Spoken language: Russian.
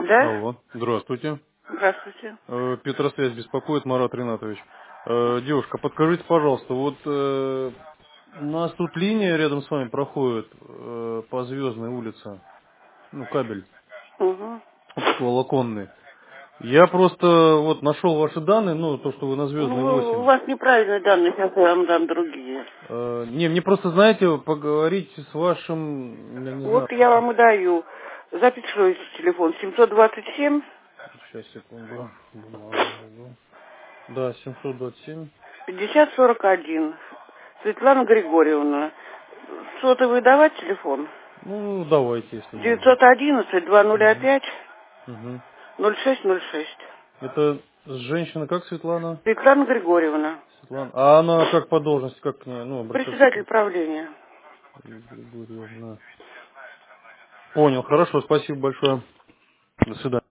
Да? Алло, здравствуйте. Здравствуйте. Петросвязь беспокоит, Марат Ринатович. Девушка, подскажите, пожалуйста, вот у нас тут линия рядом с вами проходит по Звездной улице, ну, кабель Угу. оптиковолоконный. Я просто вот нашел ваши данные, ну, то, что вы на Ну, Звездной у 8. вас неправильные данные, сейчас я вам дам другие. Не, мне просто, знаете, поговорить с вашим, я не знаю, Вот я вам и даю. Записывайте телефон 727 сейчас, секунду, бумагу найду. Да, 727. 5041. Светлана Григорьевна. Сотовый давать телефон? Ну, давайте, если можно. 911 Угу. 205 Угу. 0606. Это женщина как Светлана? Светлана Григорьевна. Светлана. А она как по должности, как к ней, ну, обращаться? Председатель правления. Григорьевна. Понял, хорошо, спасибо большое. До свидания.